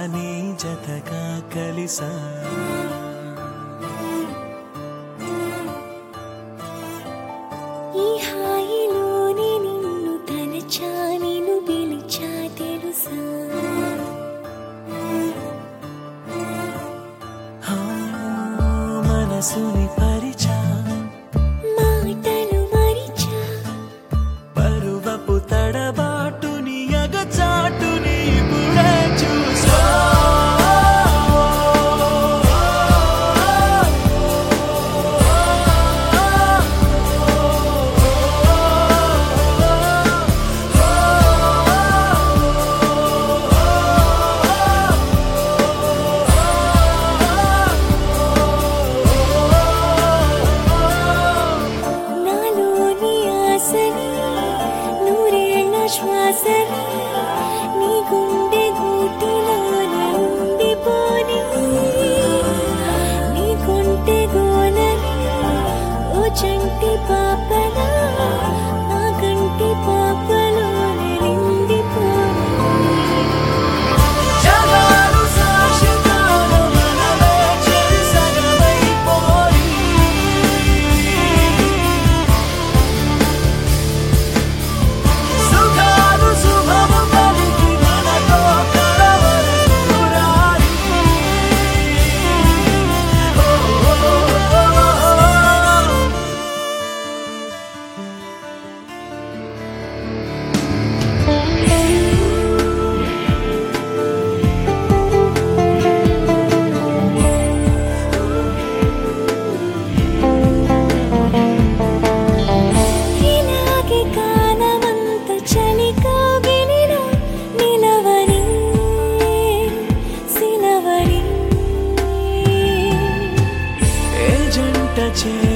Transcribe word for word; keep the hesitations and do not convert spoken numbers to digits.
నీ జతగా కలిసా ఈ హాయిలోని నిన్ను తలచా నిన్ను పిలిచా తెలుసా మనసుని పరిచా మాటలు మరిచా పరువపు తడబాటుని అగచాటుని ఇప్పుడే చూసా నాలోని ఆశని నూరేళ్ల శ్వాసని నీ గుండె గూటిలోనే ఉండిపోని నీ కొంటె గోలని ఓ చంటి పాపలా నా కంటి పాపలోనే నిండిపోని జగాలు సాక్షిగాను మనమే చెరిసగమైపోయి సుఖాలు శుభము పలికి మనతో కలవరకు రారి ఇలాగే కాలమంత చలి కౌగిలిలో నిలవని సిలవని ఏ జంట చే